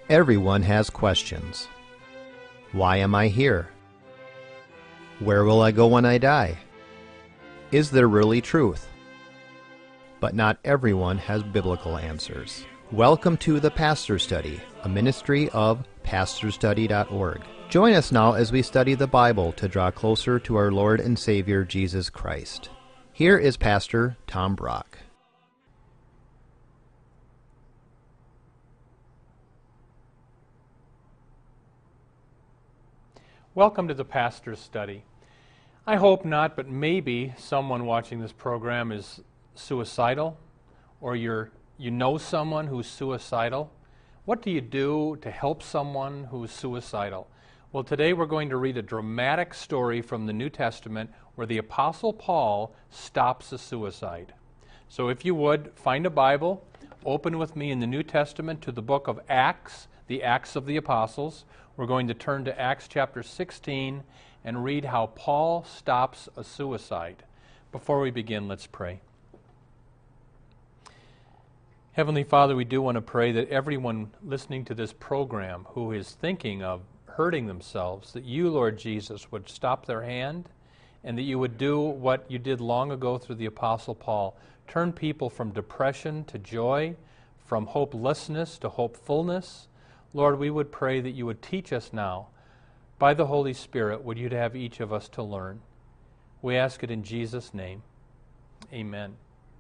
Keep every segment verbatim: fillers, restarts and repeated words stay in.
Everyone has questions. Why am I here? Where will I go when I die? Is there really truth? But not everyone has biblical answers. Welcome to The Pastor Study, a ministry of pastor study dot org. Join us now as we study the Bible to draw closer to our Lord and Savior Jesus Christ. Here is Pastor Tom Brock. Welcome to the Pastor's Study. I hope not, but maybe someone watching this program is suicidal, or you're, you know someone who's suicidal. What do you do to help someone who's suicidal? Well, today we're going to read a dramatic story from the New Testament where the Apostle Paul stops a suicide. So if you would, find a Bible, open with me in the New Testament to the book of Acts, the Acts of the Apostles. We're going to turn to Acts chapter sixteen and read how Paul stops a suicide. Before we begin, let's pray. Heavenly Father, we do want to pray that everyone listening to this program who is thinking of hurting themselves, that you, Lord Jesus, would stop their hand and that you would do what you did long ago through the Apostle Paul. Turn people from depression to joy, from hopelessness to hopefulness. Lord, we would pray that you would teach us now. By the Holy Spirit, would you have each of us to learn? We ask it in Jesus' name. Amen.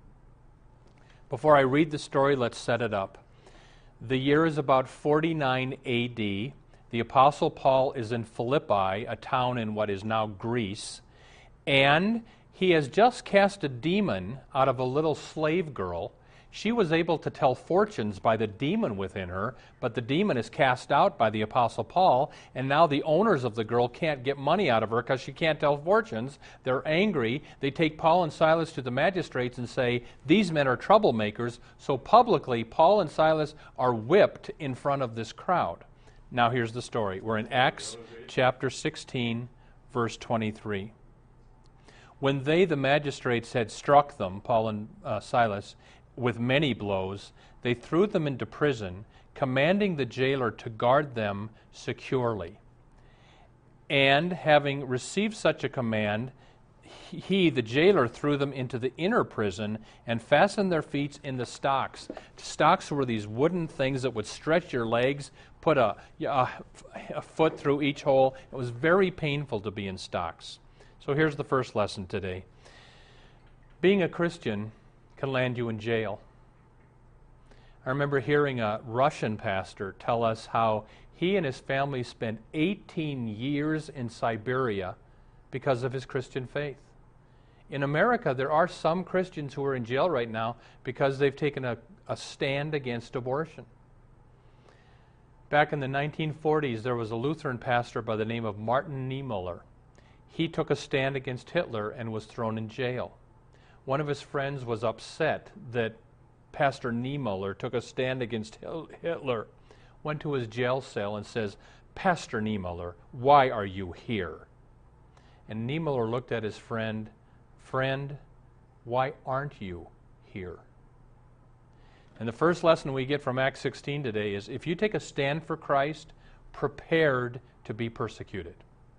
Before I read the story, let's set it up. The year is about forty-nine A D. The Apostle Paul is in Philippi, a town in what is now Greece, and he has just cast a demon out of a little slave girl. She was able to tell fortunes by the demon within her, but the demon is cast out by the Apostle Paul, and now the owners of the girl can't get money out of her because she can't tell fortunes. They're angry. They take Paul and Silas to the magistrates and say, these men are troublemakers. So publicly, Paul and Silas are whipped in front of this crowd. Now here's the story. We're in Acts chapter sixteen, verse twenty-three. When they, the magistrates, had struck them, Paul and uh, Silas, with many blows, they threw them into prison, commanding the jailer to guard them securely. And having received such a command, he, the jailer, threw them into the inner prison and fastened their feet in the stocks. Stocks were these wooden things that would stretch your legs, put a, a, a foot through each hole. It was very painful to be in stocks. So here's the first lesson today. Being a Christian can land you in jail. I remember hearing a Russian pastor tell us how he and his family spent eighteen years in Siberia because of his Christian faith. In America, there are some Christians who are in jail right now because they've taken a, a stand against abortion. Back in the nineteen forties, there was a Lutheran pastor by the name of Martin Niemöller. He took a stand against Hitler and was thrown in jail. One of his friends was upset that Pastor Niemöller took a stand against Hitler, went to his jail cell and says, Pastor Niemöller, why are you here? And Niemöller looked at his friend, friend, why aren't you here? And the first lesson we get from Acts sixteen today is if you take a stand for Christ, prepared to be persecuted.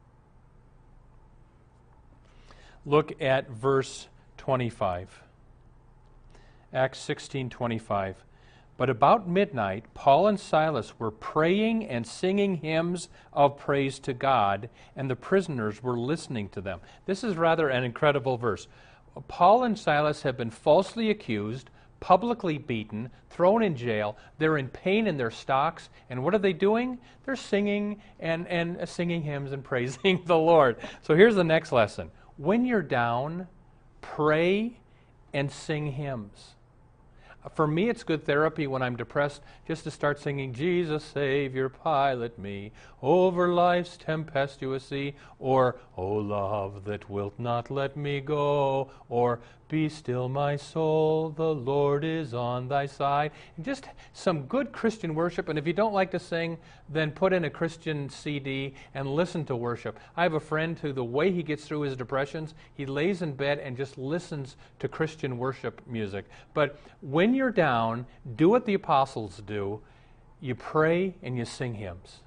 Look at verse twenty-five. Acts sixteen twenty-five. But about midnight, Paul and Silas were praying and singing hymns of praise to God, and the prisoners were listening to them. This is rather an incredible verse. Paul and Silas have been falsely accused, publicly beaten, thrown in jail. They're in pain in their stocks, and what are they doing? They're singing and, and singing hymns and praising the Lord. So here's the next lesson. When you're down, pray and sing hymns. For me, it's good therapy when I'm depressed just to start singing, Jesus, Savior, pilot me over life's tempestuous sea, or, O love that wilt not let me go, or, be still my soul, the Lord is on thy side. And just some good Christian worship, and if you don't like to sing, then put in a Christian C D and listen to worship. I have a friend who, the way he gets through his depressions, he lays in bed and just listens to Christian worship music. But when you're down, do what the apostles do. you pray and you sing hymns.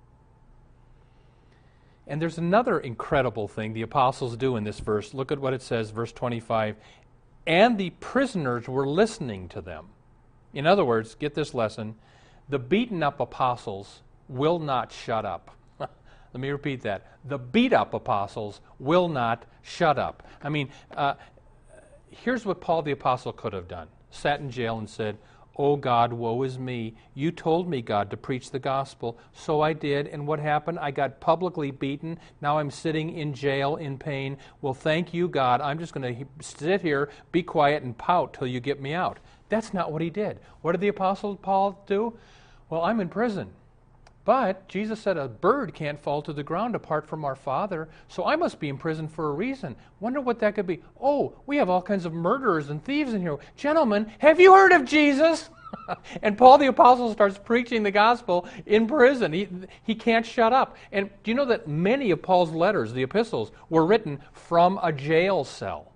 And there's another incredible thing the apostles do in this verse. Look at what it says, verse twenty-five. And the prisoners were listening to them. In other words, get this lesson, the beaten up apostles will not shut up. Let me repeat that. The beat up apostles will not shut up. I mean, uh, here's what Paul the apostle could have done. Sat in jail and said, "Oh God, woe is me. You told me, God, to preach the gospel. So I did, and what happened? I got publicly beaten. Now I'm sitting in jail in pain. Well, thank you, God. I'm just going to sit here, be quiet, and pout till you get me out." That's not what he did. What did the apostle Paul do? Well, I'm in prison. But Jesus said a bird can't fall to the ground apart from our Father, so I must be in prison for a reason. Wonder what that could be. Oh, we have all kinds of murderers and thieves in here. Gentlemen, have you heard of Jesus? And Paul the apostle starts preaching the gospel in prison. He, he can't shut up. And do you know that many of Paul's letters, the epistles, were written from a jail cell?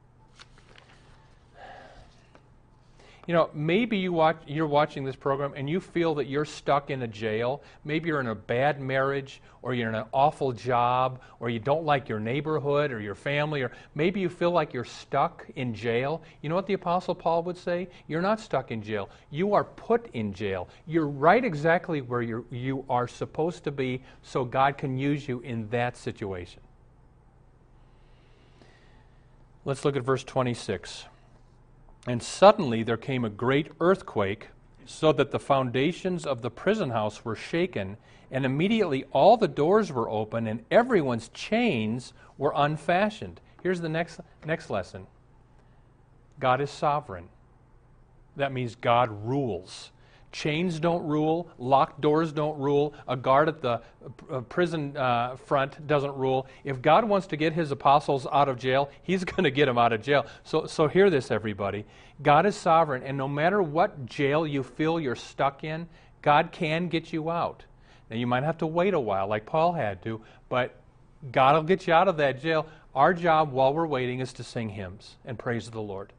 You know, maybe you watch, you're watching this program and you feel that you're stuck in a jail. Maybe you're in a bad marriage, or you're in an awful job, or you don't like your neighborhood or your family, or maybe you feel like you're stuck in jail. You know what the Apostle Paul would say? You're not stuck in jail. You are put in jail. You're right exactly where you're, you are supposed to be, so God can use you in that situation. Let's look at verse twenty-six. And suddenly there came a great earthquake, so that the foundations of the prison house were shaken, and immediately all the doors were open, and everyone's chains were unfastened. Here's the next, next lesson. God is sovereign. That means God rules. Chains don't rule. Locked doors don't rule. A guard at the uh, prison uh, front doesn't rule. If God wants to get his apostles out of jail, he's going to get them out of jail. So, so hear this, everybody. God is sovereign, and no matter what jail you feel you're stuck in, God can get you out. Now, you might have to wait a while, like Paul had to, but God will get you out of that jail. Our job while we're waiting is to sing hymns and praise the Lord.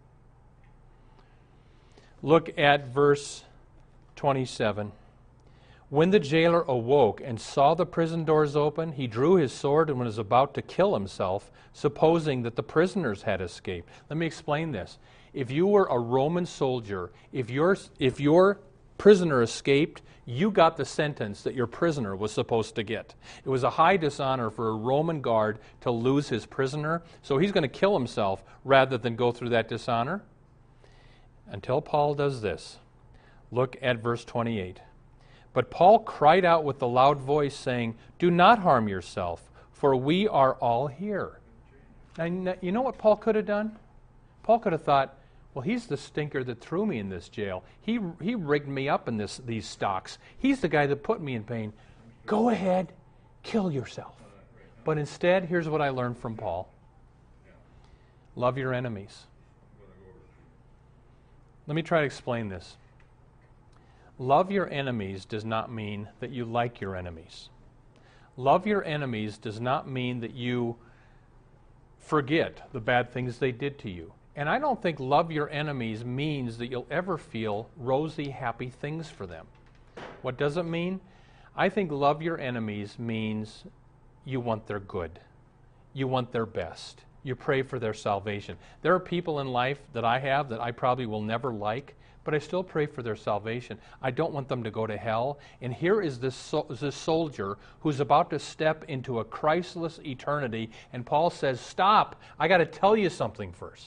Look at verse twenty-seven. When the jailer awoke and saw the prison doors open, he drew his sword and was about to kill himself, supposing that the prisoners had escaped. Let me explain this. If you were a Roman soldier, if your if your prisoner escaped, you got the sentence that your prisoner was supposed to get. It was a high dishonor for a Roman guard to lose his prisoner, so he's going to kill himself rather than go through that dishonor. Until Paul does this. Look at verse twenty-eight. But Paul cried out with a loud voice, saying, "Do not harm yourself, for we are all here." And you know what Paul could have done? Paul could have thought, well, he's the stinker that threw me in this jail. He he rigged me up in this these stocks. He's the guy that put me in pain. Go ahead, kill yourself. But instead, here's what I learned from Paul. Love your enemies. Let me try to explain this. Love your enemies does not mean that you like your enemies. Love your enemies does not mean that you forget the bad things they did to you. And I don't think love your enemies means that you'll ever feel rosy, happy things for them. What does it mean? I think love your enemies means you want their good. You want their best. You pray for their salvation. There are people in life that I have that I probably will never like, but I still pray for their salvation. I don't want them to go to hell. And here is this, so, this soldier who's about to step into a Christless eternity, and Paul says, stop, I got to tell you something first.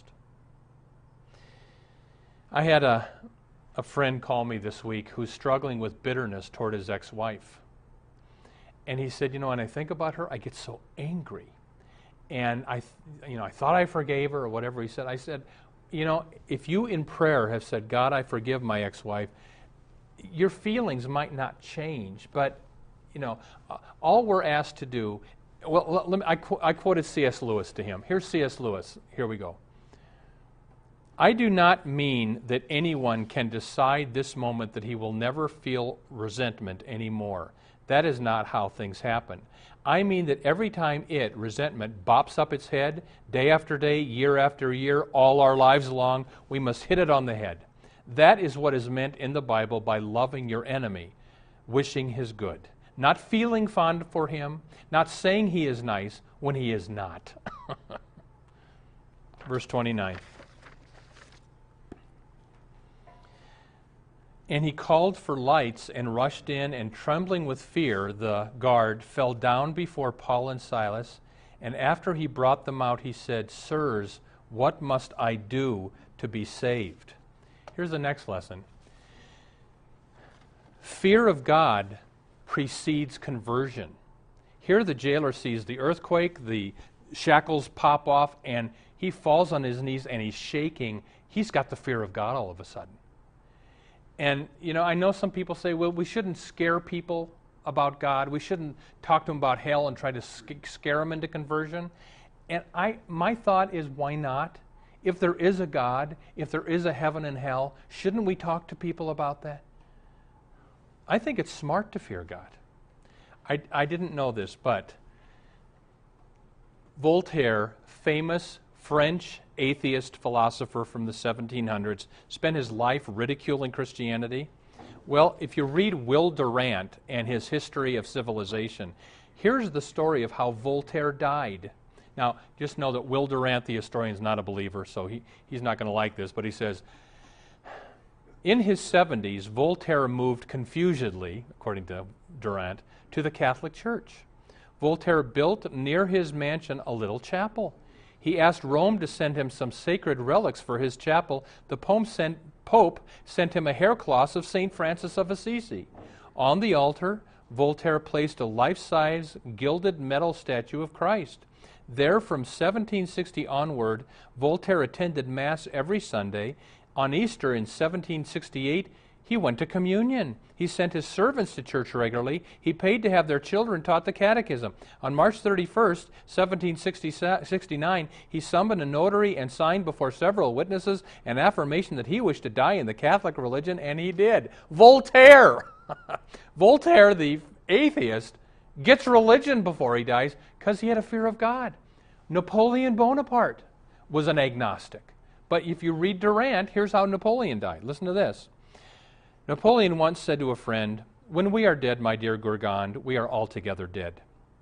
I had a, a friend call me this week who's struggling with bitterness toward his ex-wife. And he said, you know, when I think about her, I get so angry. And I, you know, I thought I forgave her or whatever he said. I said, you know, if you in prayer have said, God, I forgive my ex-wife, your feelings might not change, but, you know, all we're asked to do, well, let me, I, qu- I quoted C S Lewis to him. Here's C S Lewis. Here we go. I do not mean that anyone can decide this moment that he will never feel resentment anymore. That is not how things happen. I mean that every time it, resentment, bops up its head, day after day, year after year, all our lives long, we must hit it on the head. That is what is meant in the Bible by loving your enemy. wishing his good, not feeling fond for him, not saying he is nice when he is not. Verse twenty-nine. And he called for lights and rushed in, and trembling with fear, the guard fell down before Paul and Silas. And after he brought them out, he said, Sirs, what must I do to be saved? Here's the next lesson. Fear of God precedes conversion. Here the jailer sees the earthquake, the shackles pop off, and he falls on his knees and he's shaking. He's got the fear of God all of a sudden. And, you know, I know some people say, well, we shouldn't scare people about God. We shouldn't talk to them about hell and try to sc- scare them into conversion. And I, my thought is, why not? If there is a God, if there is a heaven and hell, shouldn't we talk to people about that? I think it's smart to fear God. I, I didn't know this, but Voltaire, famous French atheist philosopher from the seventeen hundreds, spent his life ridiculing Christianity. Well, if you read Will Durant and his History of Civilization, here's the story of how Voltaire died. Now, just know that Will Durant, the historian, is not a believer, so he, he's not going to like this, but he says, in his seventies, Voltaire moved confusedly, according to Durant, to the Catholic Church. Voltaire built near his mansion a little chapel. He asked Rome to send him some sacred relics for his chapel. The Pope sent, Pope sent him a hair cloth of Saint Francis of Assisi. On the altar, Voltaire placed a life-size gilded metal statue of Christ. There, from seventeen sixty onward, Voltaire attended Mass every Sunday. On Easter in seventeen sixty-eight, he went to communion. He sent his servants to church regularly. He paid to have their children taught the catechism. On March thirty-first, seventeen sixty-nine, he summoned a notary and signed before several witnesses an affirmation that he wished to die in the Catholic religion, and he did. Voltaire! Voltaire, the atheist, gets religion before he dies because he had a fear of God. Napoleon Bonaparte was an agnostic. But if you read Durant, here's how Napoleon died. Listen to this. Napoleon once said to a friend, "When we are dead, my dear Gourgand, we are altogether dead."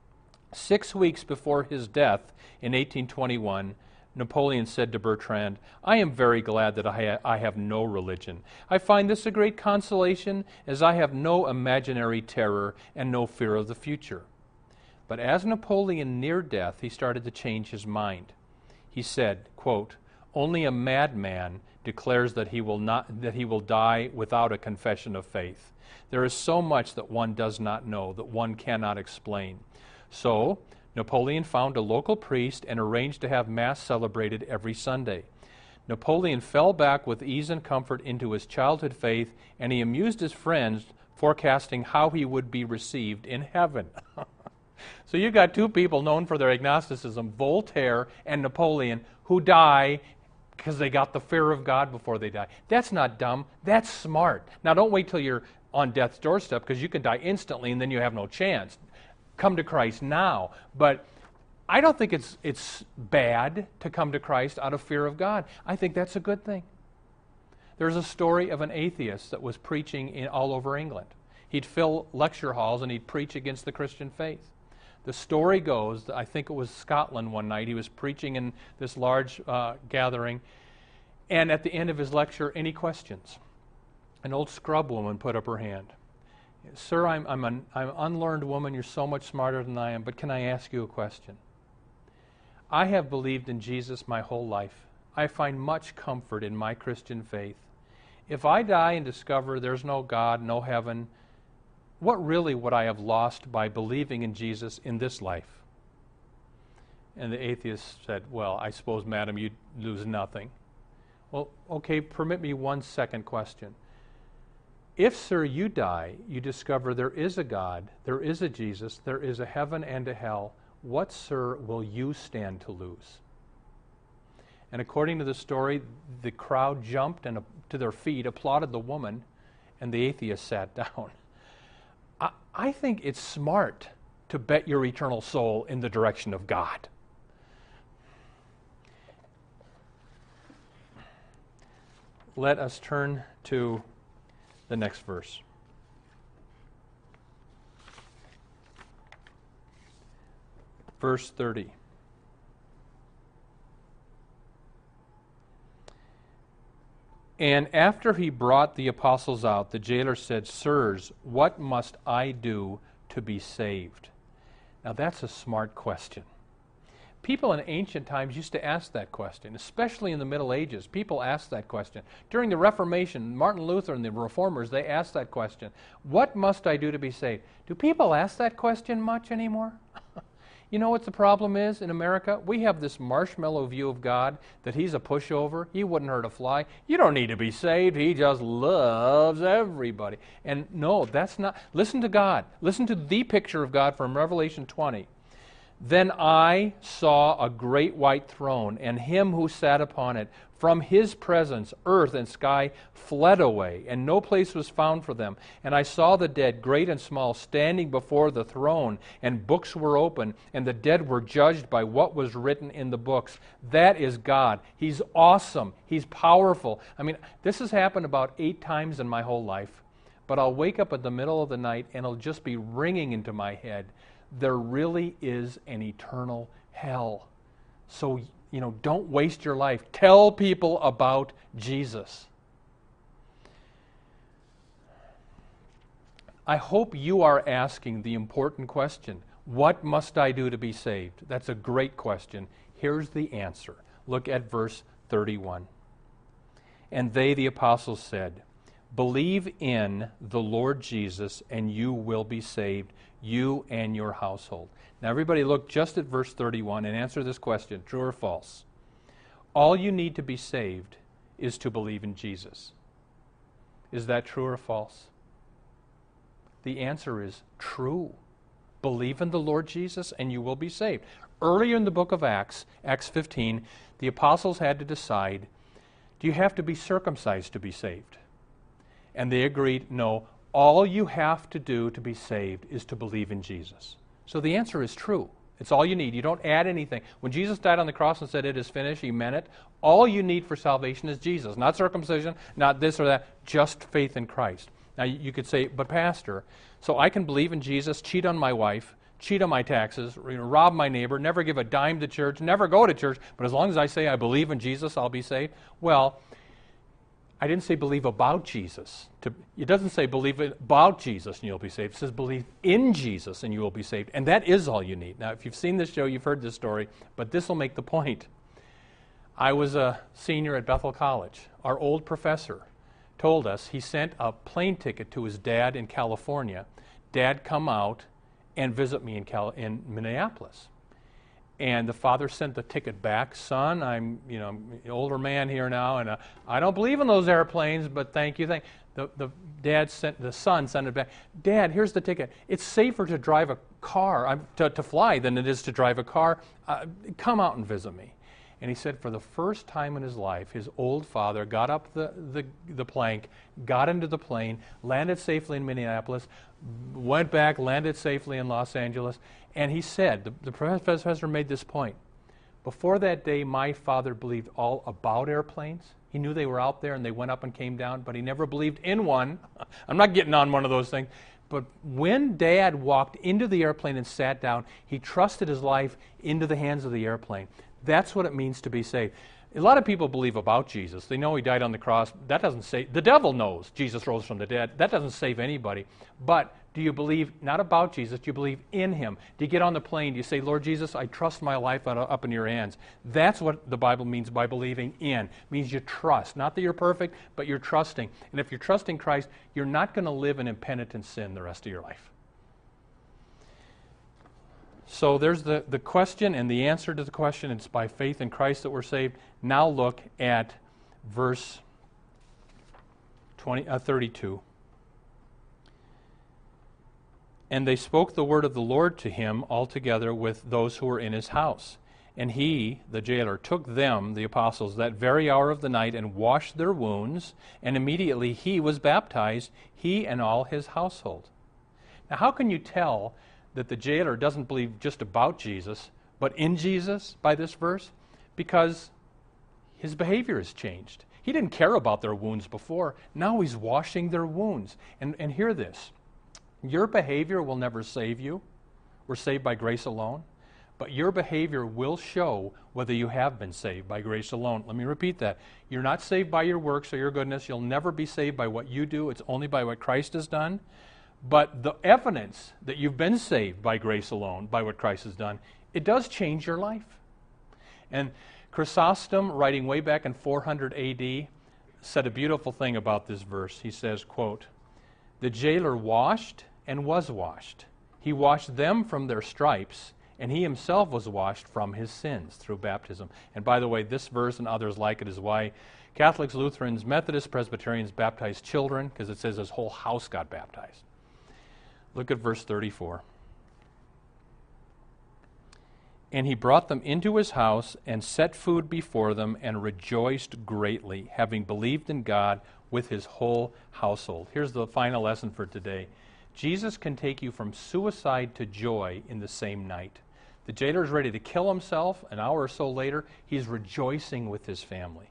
Six weeks before his death in eighteen twenty-one, Napoleon said to Bertrand, "I am very glad that I, ha- I have no religion. I find this a great consolation, as I have no imaginary terror and no fear of the future." But as Napoleon neared death, he started to change his mind. He said, quote, "Only a madman declares that he will not that he will die without a confession of faith. There is so much that one does not know, that one cannot explain." So Napoleon found a local priest and arranged to have Mass celebrated every Sunday. Napoleon fell back with ease and comfort into his childhood faith, and he amused his friends, forecasting how he would be received in heaven. So you've got two people known for their agnosticism, Voltaire and Napoleon, who die because they got the fear of God before they die. That's not dumb. That's smart. Now, don't wait till you're on death's doorstep, because you can die instantly and then you have no chance. Come to Christ now. But I don't think it's it's bad to come to Christ out of fear of God. I think that's a good thing. There's a story of an atheist that was preaching in all over England. He'd fill lecture halls and he'd preach against the Christian faith. The story goes, I think it was Scotland one night, he was preaching in this large uh, gathering, and at the end of his lecture, any questions? An old scrub woman put up her hand. "Sir, I'm, I'm, an, I'm an unlearned woman, you're so much smarter than I am, but can I ask you a question? I have believed in Jesus my whole life. I find much comfort in my Christian faith. If I die and discover there's no God, no heaven, what really would I have lost by believing in Jesus in this life?" And the atheist said, "Well, I suppose, madam, you'd lose nothing." Well, okay, permit me one second question. If, sir, you die, you discover there is a God, there is a Jesus, there is a heaven and a hell, what, sir, will you stand to lose? And according to the story, the crowd jumped and uh, to their feet, applauded the woman, and the atheist sat down. I, I think it's smart to bet your eternal soul in the direction of God. Let us turn to the next verse. verse thirty. And after he brought the apostles out, the jailer said, Sirs, what must I do to be saved? Now that's a smart question. People in ancient times used to ask that question, especially in the Middle Ages. People asked that question. During the Reformation, Martin Luther and the Reformers, they asked that question. What must I do to be saved? Do people ask that question much anymore? You know what the problem is in America? We have this marshmallow view of God, that he's a pushover. He wouldn't hurt a fly. You don't need to be saved. He just loves everybody. And no, that's not. Listen to God. Listen to the picture of God from Revelation twenty. Then I saw a great white throne, and him who sat upon it. From his presence, earth and sky fled away, and no place was found for them. And I saw the dead, great and small, standing before the throne, and books were open, and the dead were judged by what was written in the books. That is God. He's awesome. He's powerful. I mean, this has happened about eight times in my whole life, but I'll wake up in the middle of the night, and it'll just be ringing into my head. There really is an eternal hell. So, you know, don't waste your life. Tell people about Jesus. I hope you are asking the important question, what must I do to be saved? That's a great question. Here's the answer. Look at verse thirty-one. And they, the apostles, said, Believe in the Lord Jesus, and you will be saved, you and your household. Now everybody look just at verse thirty-one and answer this question, true or false. All you need to be saved is to believe in Jesus. Is that true or false? The answer is true. Believe in the Lord Jesus and you will be saved. Earlier in the book of Acts, Acts fifteen, the apostles had to decide, do you have to be circumcised to be saved? And they agreed, no, all you have to do to be saved is to believe in Jesus. So the answer is true. It's all you need. You don't add anything. When Jesus died on the cross and said, it is finished, he meant it. All you need for salvation is Jesus. Not circumcision, not this or that, just faith in Christ. Now you could say, but Pastor, so I can believe in Jesus, cheat on my wife, cheat on my taxes, you know, rob my neighbor, never give a dime to church, never go to church, but as long as I say I believe in Jesus, I'll be saved? Well, I didn't say believe about Jesus. To, it doesn't say believe about Jesus and you'll be saved. It says believe in Jesus and you will be saved. And that is all you need. Now, if you've seen this show, you've heard this story, but this will make the point. I was a senior at Bethel College. Our old professor told us he sent a plane ticket to his dad in California. Dad, come out and visit me in, Cal- in Minneapolis. And the father sent the ticket back. Son, I'm, you know, I'm an older man here now, and uh, I don't believe in those airplanes, but thank you. Thank the the dad sent the son sent it back. Dad, here's the ticket. It's safer to drive a car, uh, to, to fly, than it is to drive a car. Uh, come out and visit me. And he said for the first time in his life, his old father got up the, the, the plank, got into the plane, landed safely in Minneapolis, went back, landed safely in Los Angeles, and he said, the, the professor made this point, before that day, my father believed all about airplanes. He knew they were out there and they went up and came down, but he never believed in one. I'm not getting on one of those things. But when Dad walked into the airplane and sat down, he trusted his life into the hands of the airplane. That's what it means to be saved. A lot of people believe about Jesus. They know he died on the cross. That doesn't save. The devil knows Jesus rose from the dead. That doesn't save anybody. But do you believe not about Jesus? Do you believe in him? Do you get on the plane? Do you say, Lord Jesus, I trust my life up in your hands? That's what the Bible means by believing in. It means you trust. Not that you're perfect, but you're trusting. And if you're trusting Christ, you're not going to live in impenitent sin the rest of your life. So there's the, the question and the answer to the question. It's by faith in Christ that we're saved. Now look at verse twenty, uh, thirty-two. And they spoke the word of the Lord to him altogether with those who were in his house. And he, the jailer, took them, the apostles, that very hour of the night and washed their wounds. And immediately he was baptized, he and all his household. Now how can you tell that the jailer doesn't believe just about Jesus, but in Jesus by this verse? Because his behavior has changed. He didn't care about their wounds before. Now he's washing their wounds. And, and hear this. Your behavior will never save you. We're saved by grace alone. but your behavior will show whether you have been saved by grace alone. Let me repeat that. You're not saved by your works or your goodness. You'll never be saved by what you do. It's only by what Christ has done. But the evidence that you've been saved by grace alone, by what Christ has done, it does change your life. And Chrysostom, writing way back in four hundred A D, said a beautiful thing about this verse. He says, quote, "The jailer washed and was washed. He washed them from their stripes, and he himself was washed from his sins through baptism." And by the way, this verse and others like it is why Catholics, Lutherans, Methodists, Presbyterians baptize children, because it says his whole house got baptized. Look at verse thirty-four. "And he brought them into his house and set food before them and rejoiced greatly, having believed in God with his whole household." Here's the final lesson for today. Jesus can take you from suicide to joy in the same night. The jailer is ready to kill himself. An hour or so later, he's rejoicing with his family.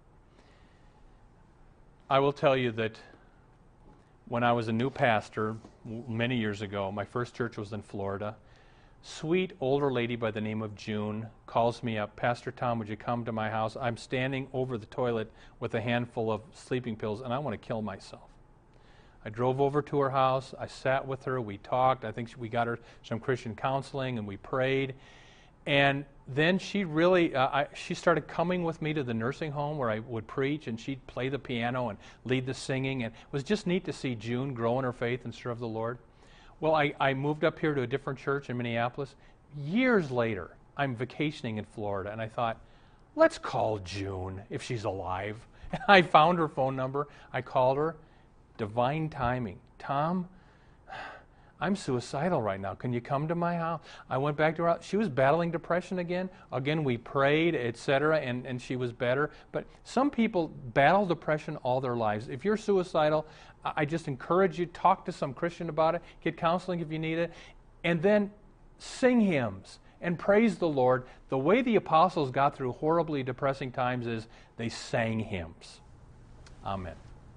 I will tell you that when I was a new pastor many years ago, my first church was in Florida. Sweet older lady by the name of June calls me up, "Pastor Tom, would you come to my house? I'm standing over the toilet with a handful of sleeping pills, and I want to kill myself." I drove over to her house. I sat with her. We talked. I think we got her some Christian counseling, and we prayed. And then she really, uh, I, she started coming with me to the nursing home where I would preach, and she'd play the piano and lead the singing. And it was just neat to see June grow in her faith and serve the Lord. Well, I, I moved up here to a different church in Minneapolis. Years later, I'm vacationing in Florida, and I thought, let's call June if she's alive. And I found her phone number. I called her. Divine timing. "Tom, I'm suicidal right now. Can you come to my house?" I went back to her house. She was battling depression again. Again, we prayed, et cetera, and, and she was better. But some people battle depression all their lives. If you're suicidal, I just encourage you, talk to some Christian about it, get counseling if you need it, and then sing hymns and praise the Lord. The way the apostles got through horribly depressing times is they sang hymns. Amen.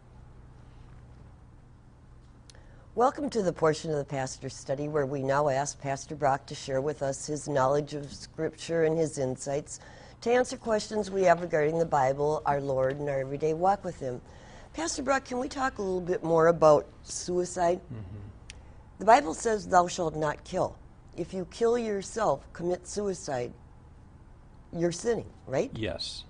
Welcome to the portion of the Pastor's Study where we now ask Pastor Brock to share with us his knowledge of Scripture and his insights to answer questions we have regarding the Bible, our Lord, and our everyday walk with Him. Pastor Brock, can we talk a little bit more about suicide? Mm-hmm. The Bible says, "Thou shalt not kill." If you kill yourself, commit suicide, you're sinning, right? Yes.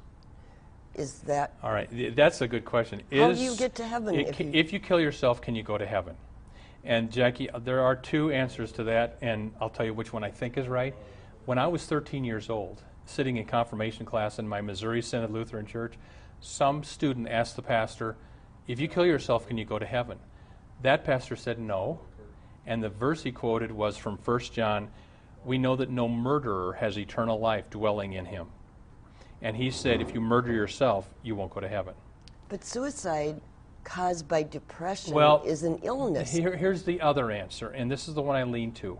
Is that... All right, that's a good question. How Is, do you get to heaven? It, if, you... if you kill yourself, can you go to heaven? And Jackie, there are two answers to that, and I'll tell you which one I think is right. When I was thirteen years old, sitting in confirmation class in my Missouri Synod Lutheran Church, some student asked the pastor, "If you kill yourself, can you go to heaven?" That pastor said no, and the verse he quoted was from First John, "We know that no murderer has eternal life dwelling in him." And he said, if you murder yourself, you won't go to heaven. But suicide caused by depression well, is an illness. Here, here's the other answer, and this is the one I lean to.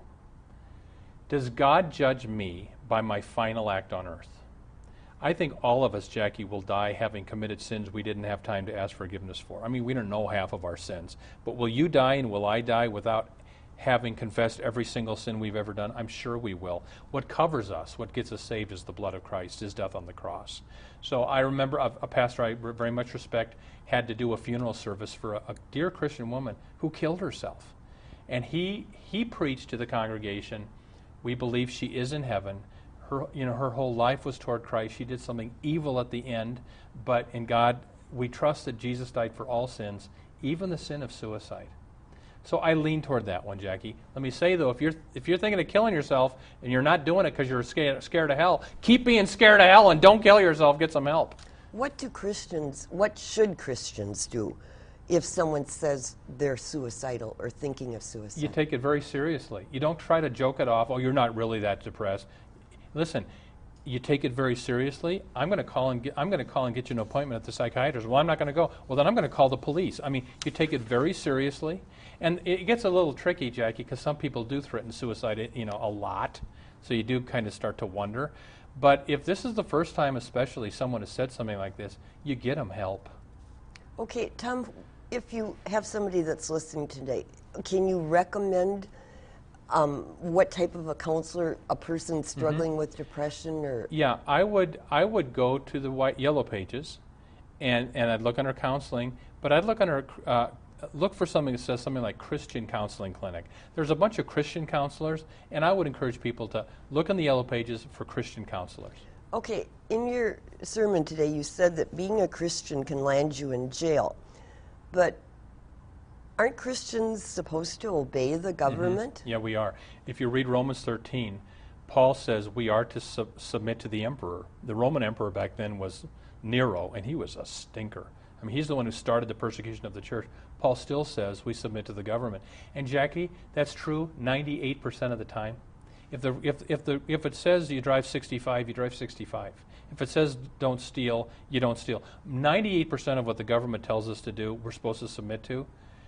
Does God judge me by my final act on earth? I think all of us, Jackie, will die having committed sins we didn't have time to ask forgiveness for. I mean, we don't know half of our sins. But will you die and will I die without having confessed every single sin we've ever done? I'm sure we will. What covers us, what gets us saved, is the blood of Christ, his death on the cross. So I remember a, a pastor I very much respect had to do a funeral service for a, a dear Christian woman who killed herself. And he he preached to the congregation, we believe she is in heaven. Her, you know, her whole life was toward Christ. She did something evil at the end, but in God, we trust that Jesus died for all sins, even the sin of suicide. So I lean toward that one, Jackie. Let me say, though, if you're if you're thinking of killing yourself and you're not doing it because you're scared, scared of hell, keep being scared of hell and don't kill yourself. Get some help. What do Christians, what should Christians do if someone says they're suicidal or thinking of suicide? You take it very seriously. You don't try to joke it off. Oh, you're not really that depressed. Listen, you take it very seriously. I'm going to call and get, I'm going to call and get you an appointment at the psychiatrist. Well, I'm not going to go. Well, then I'm going to call the police. I mean, you take it very seriously, and it gets a little tricky, Jackie, because some people do threaten suicide, you know, a lot. So you do kind of start to wonder. But if this is the first time, especially, someone has said something like this, you get them help. Okay, Tom, if you have somebody that's listening today, can you recommend um, what type of a counselor, a person struggling mm-hmm. with depression or? Yeah, I would I would go to the white yellow pages, and, and I'd look under counseling, but I'd look under uh, look for something that says something like Christian Counseling Clinic. There's a bunch of Christian counselors, and I would encourage people to look in the yellow pages for Christian counselors. Okay, in your sermon today, you said that being a Christian can land you in jail, but aren't Christians supposed to obey the government? Mm-hmm. Yeah, we are. If you read Romans thirteen, Paul says we are to sub- submit to the emperor. The Roman emperor back then was Nero, and he was a stinker. I mean, he's the one who started the persecution of the church. Paul still says we submit to the government. And Jackie, that's true ninety-eight percent of the time. If the if if the if it says you drive sixty-five, you drive sixty-five. If it says don't steal, you don't steal. ninety-eight percent of what the government tells us to do, we're supposed to submit to.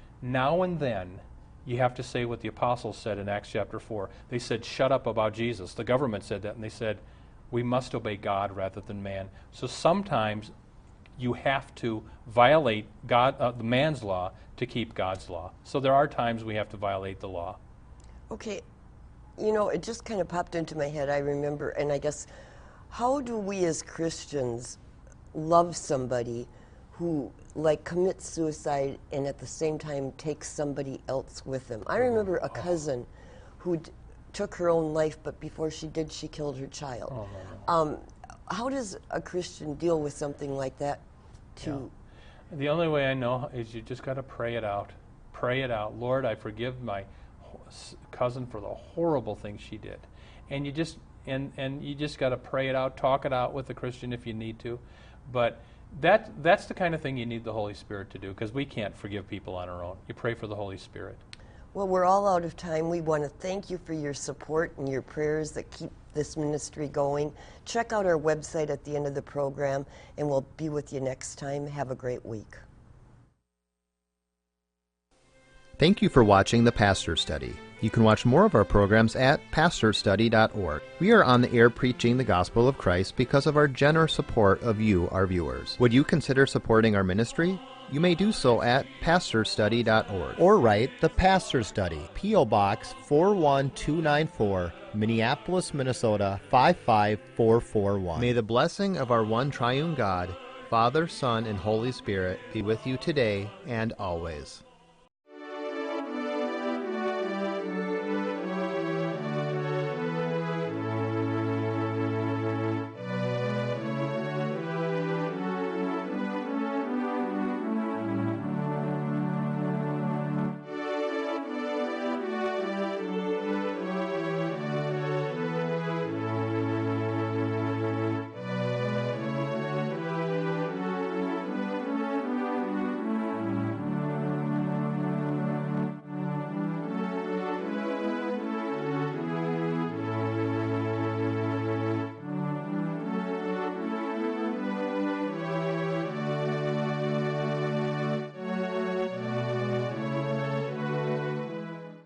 Now and then, you have to say what the apostles said in Acts chapter four. They said, shut up about Jesus. The government said that, and they said, we must obey God rather than man. So sometimes you have to violate God, uh, the man's law to keep God's law. So there are times we have to violate the law. Okay, you know, it just kind of popped into my head. I remember, and I guess, how do we as Christians love somebody who, like, commits suicide and at the same time takes somebody else with them? I remember a cousin who d- took her own life, but before she did, she killed her child. Oh, no, no. Um, how does a Christian deal with something like that? To yeah. The only way I know is you just got to pray it out. Pray it out. Lord, I forgive my cousin for the horrible thing she did. And you just and and you just got to pray it out, talk it out with the Christian if you need to. But that that's the kind of thing you need the Holy Spirit to do, because we can't forgive people on our own. You pray for the Holy Spirit. Well, we're all out of time. We want to thank you for your support and your prayers that keep this ministry going. Check out our website at the end of the program, and we'll be with you next time. Have a great week. Thank you for watching The Pastor Study. You can watch more of our programs at pastor study dot org. We are on the air preaching the gospel of Christ because of our generous support of you, our viewers. Would you consider supporting our ministry? You may do so at pastor study dot org. Or write The Pastor Study, P O Box four one two nine four, Minneapolis, Minnesota five five four four one. May the blessing of our one triune God, Father, Son, and Holy Spirit be with you today and always.